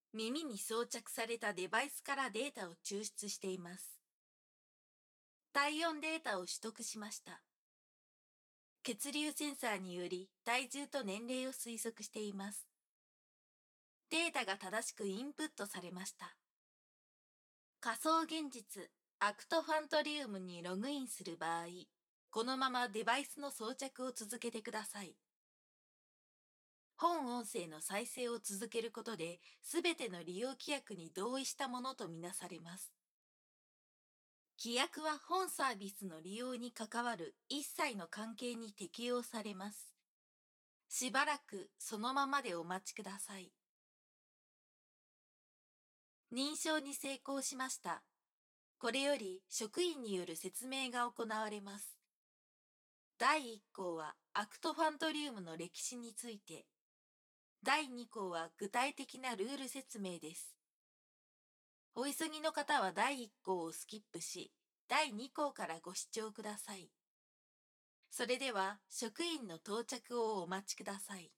耳に装着されたデバイスからデータを抽出しています。体温データを取得しました。血流センサーにより体重と年齢を推測しています。データが正しくインプットされました。仮想現実アクトファントリウムにログインする場合、このままデバイスの装着を続けてください。本音声の再生を続けることで、すべての利用規約に同意したものとみなされます。規約は本サービスの利用に関わる一切の関係に適用されます。しばらくそのままでお待ちください。認証に成功しました。これより職員による説明が行われます。第1項はアクトファントリウムの歴史について。第2項は具体的なルール説明です。お急ぎの方は第1項をスキップし、第2項からご視聴ください。それでは職員の到着をお待ちください。